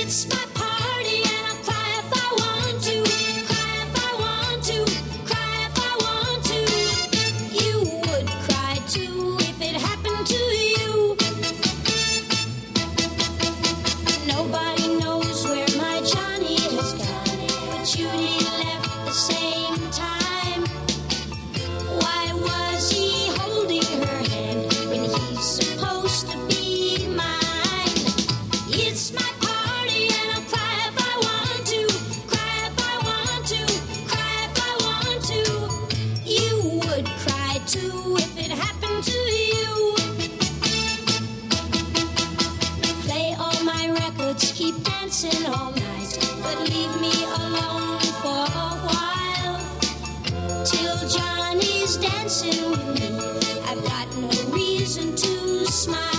It's my party and I'll cry if I want to. Cry if I want to. Cry if I want to. You would cry too if it happened to you. Nobody knows where my Johnny has gone, but Judy left the same time. Why was he holding her hand when he's supposed to be mine? It's my party and I'll cry if I want to. Cry if I want to. Cry if I want to. You would cry too if it happened to you. Play all my records, keep dancing all night, but leave me alone for a while. Till Johnny's dancing with me, I've got no reason to smile.